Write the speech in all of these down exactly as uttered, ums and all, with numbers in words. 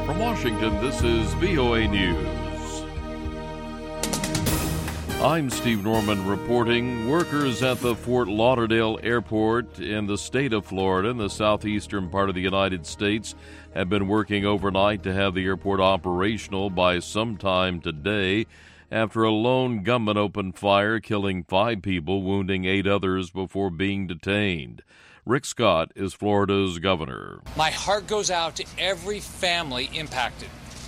From Washington, this is V O A News. I'm Steve Norman reporting. Workers at the Fort Lauderdale Airport in the state of Florida, in the southeastern part of the United States, have been working overnight to have the airport operational by sometime today after a lone gunman opened fire, killing five people, wounding eight others before being detained. Rick Scott is Florida's governor. My heart goes out to every family impacted.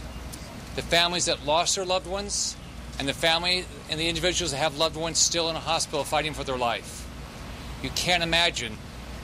The families that lost their loved ones and the family and the individuals that have loved ones still in a hospital fighting for their life. You can't imagine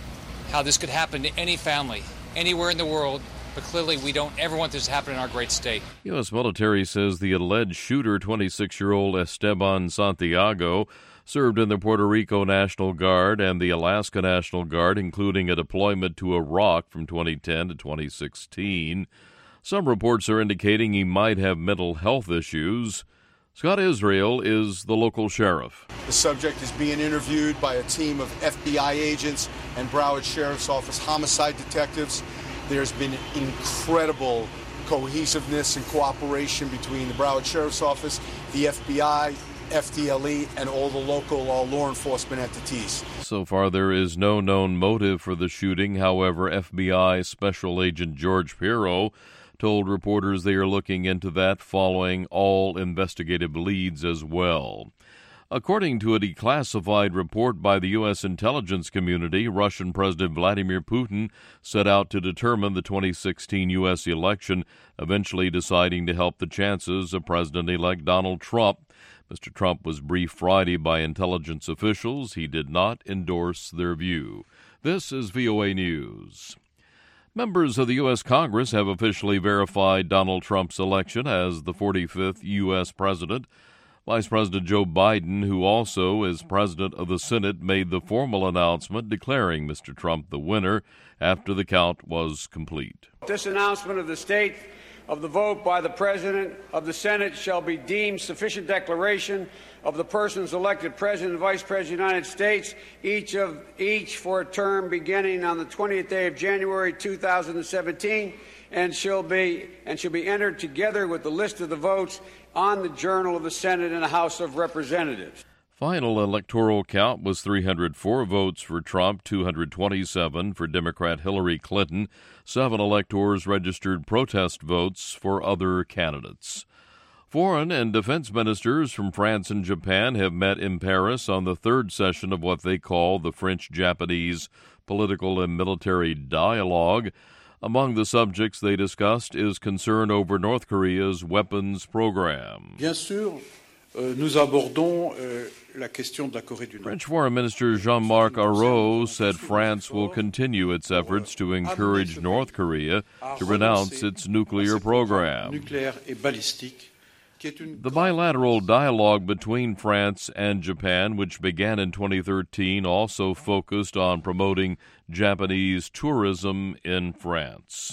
how this could happen to any family anywhere in the world, but clearly we don't ever want this to happen in our great state. U S military says the alleged shooter, twenty-six-year-old Esteban Santiago, served in the Puerto Rico National Guard and the Alaska National Guard, including a deployment to Iraq from twenty ten to twenty sixteen. Some reports are indicating he might have mental health issues. Scott Israel is the local sheriff. The subject is being interviewed by a team of F B I agents and Broward Sheriff's Office homicide detectives. There's been incredible cohesiveness and cooperation between the Broward Sheriff's Office, the F B I, F D L E, and all the local uh, law enforcement entities. So far, there is no known motive for the shooting. However, F B I Special Agent George Pirro told reporters they are looking into that, following all investigative leads as well. According to a declassified report by the U S intelligence community, Russian President Vladimir Putin set out to determine the twenty sixteen U S election, eventually deciding to help the chances of President-elect Donald Trump. Mister Trump was briefed Friday by intelligence officials. He did not endorse their view. This is V O A News. Members of the U S Congress have officially verified Donald Trump's election as the forty-fifth U S president. Vice President Joe Biden, who also is president of the Senate, made the formal announcement declaring Mister Trump the winner after the count was complete. This announcement of the state of the vote by the President of the Senate shall be deemed sufficient declaration of the persons elected President and Vice President of the United States, each of each for a term beginning on the twentieth day of January two thousand seventeen, and shall be and shall be entered together with the list of the votes on the Journal of the Senate and the House of Representatives. Final electoral count was three hundred four votes for Trump, two hundred twenty-seven for Democrat Hillary Clinton. Seven electors registered protest votes for other candidates. Foreign and defense ministers from France and Japan have met in Paris on the third session of what they call the French-Japanese Political and Military Dialogue. Among the subjects they discussed is concern over North Korea's weapons program. Bien sûr, euh, nous abordons euh, la question de la Corée du Nord. French Foreign Minister Jean-Marc Ayrault said France will continue its efforts to encourage North Korea to renounce its nuclear program. Nucléaire et balistique. The bilateral dialogue between France and Japan, which began in twenty thirteen, also focused on promoting Japanese tourism in France.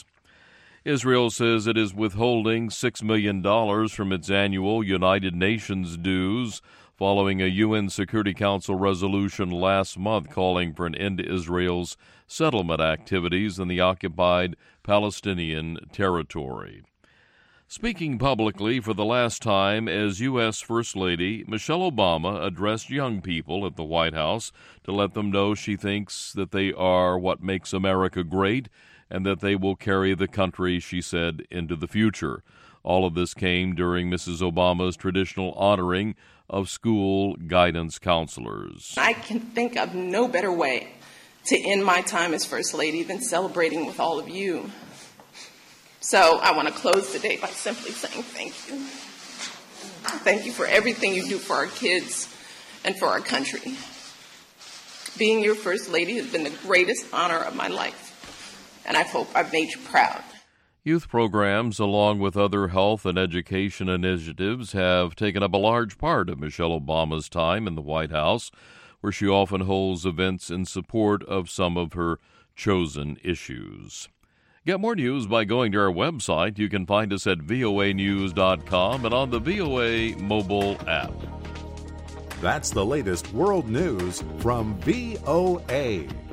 Israel says it is withholding six million dollars from its annual United Nations dues following a U N Security Council resolution last month calling for an end to Israel's settlement activities in the occupied Palestinian territory. Speaking publicly for the last time as U S First Lady, Michelle Obama addressed young people at the White House to let them know she thinks that they are what makes America great and that they will carry the country, she said, into the future. All of this came during Missus Obama's traditional honoring of school guidance counselors. I can think of no better way to end my time as First Lady than celebrating with all of you. So I want to close the day by simply saying thank you. Thank you for everything you do for our kids and for our country. Being your First Lady has been the greatest honor of my life, and I hope I've made you proud. Youth programs, along with other health and education initiatives, have taken up a large part of Michelle Obama's time in the White House, where she often holds events in support of some of her chosen issues. Get more news by going to our website. You can find us at V O A news dot com and on the V O A mobile app. That's the latest world news from V O A.